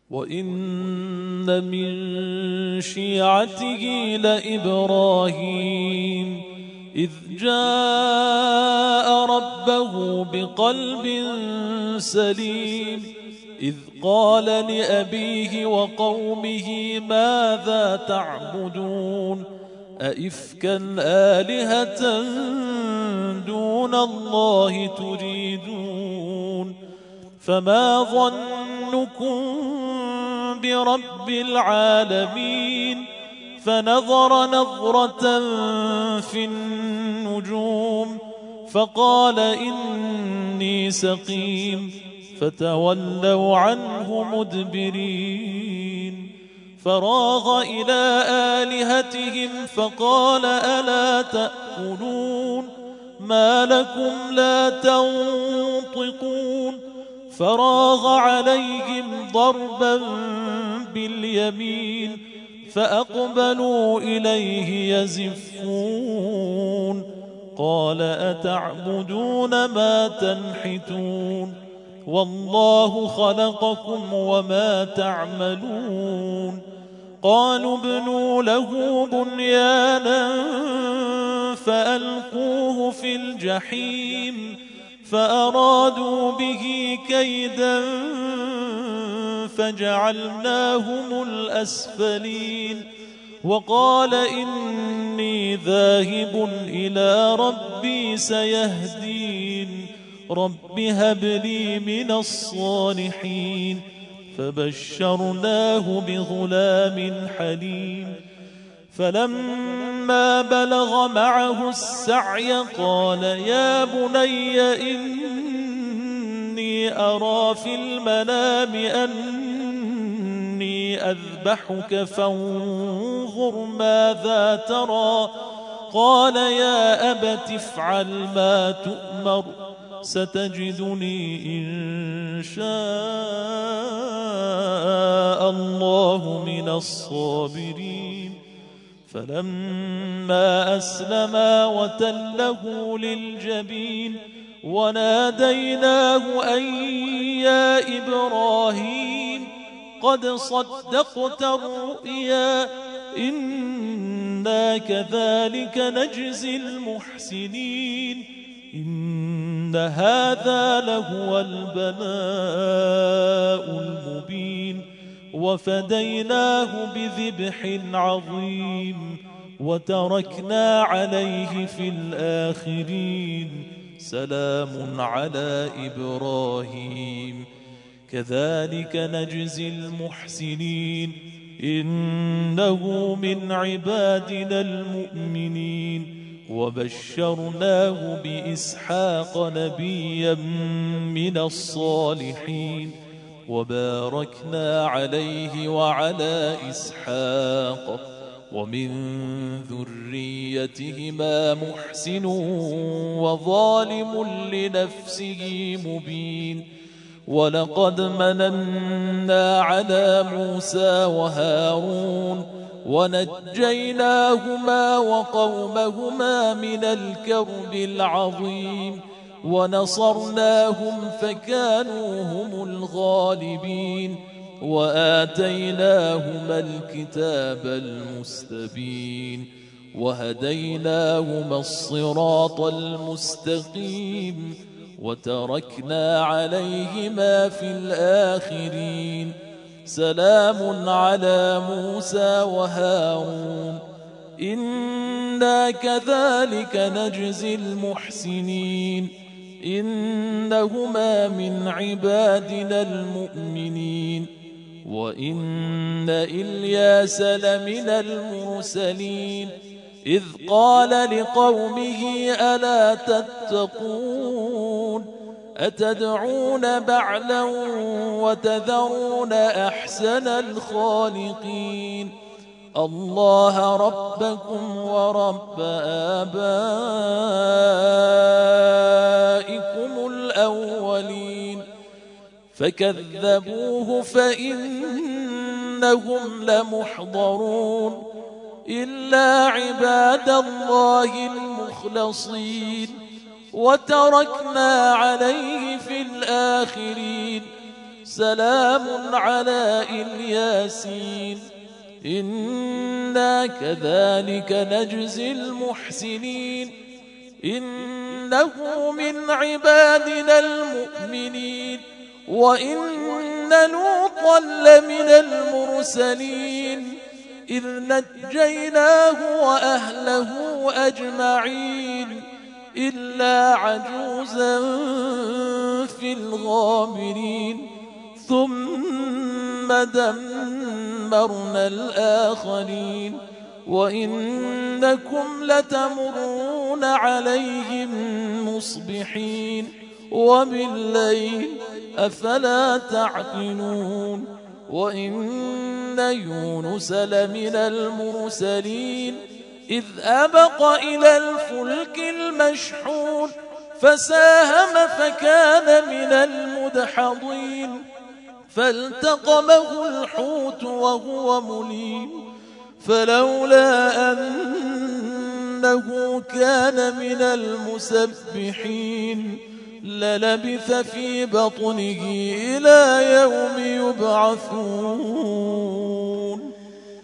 وإن من شيعته لإبراهيم إذ جاء ربه بقلب سليم إذ قال لأبيه وقومه ماذا تعبدون أئفكا آلهة دون الله تريدون فما ظنكم برب العالمين فنظر نظرة في النجوم فقال إني سقيم فتولوا عنه مدبرين فراغ إلى آلهتهم فقال ألا تأكلون ما لكم لا تنطقون فراغ عليهم ضربا باليمين فأقبلوا إليه يزفون قال أتعبدون ما تنحتون والله خلقكم وما تعملون قالوا ابنوا له بنيانا فألقوه في الجحيم فأرادوا به كيدا فجعلناهم الأسفلين وقال إني ذاهب إلى ربي سيهدين رب هب لي من الصالحين فبشرناه بغلام حليم فلما بلغ معه السعي قال يا بني إني أرى في المنام أني أذبحك فانظر ماذا ترى قال يا أبت افعل ما تؤمر ستجدني إن شاء الله من الصابرين فلما أسلما وتله للجبين وناديناه أن يا إبراهيم قد صدقت الرؤيا إنا كذلك نجزي المحسنين إن هذا لهو البلاء المبين وفديناه بذبح عظيم وتركنا عليه في الآخرين سلام على إبراهيم كذلك نجزي المحسنين إنه من عبادنا المؤمنين وبشرناه بإسحاق نبيا من الصالحين وباركنا عليه وعلى إسحاق ومن ذريتهما محسن وظالم لنفسه مبين ولقد مننا على موسى وهارون ونجيناهما وقومهما من الكرب العظيم ونصرناهم فكانوا هم الغالبين وآتيناهما الكتاب المستبين وهديناهما الصراط المستقيم وتركنا عليهما في الآخرين سلام على موسى وهارون إنا كذلك نجزي المحسنين إنهما من عبادنا المؤمنين وإن إلياس لمن المرسلين إذ قال لقومه ألا تتقون أتدعون بعلا وتذرون أحسن الخالقين الله ربكم ورب آبائكم الأولين فكذبوه فإنهم لمحضرون إلا عباد الله المخلصين وتركنا عليه في الآخرين سلام على الياسين إنا كذلك نجزي المحسنين إنه من عبادنا المؤمنين وإن لوطا لمن المرسلين إذ نجيناه وأهله أجمعين إلا عجوزا في الغابرين ثم دمرنا الآخرين وإنكم لتمرون عليهم مصبحين وبالليل أفلا تعقلون وإن يونس لمن المرسلين إذ أبق إلى الفلك المشحون فساهم فكان من المدحضين فالتقمه الحوت وهو مليم فلولا أنه كان من المسبحين للبث في بطنه إلى يوم يبعثون.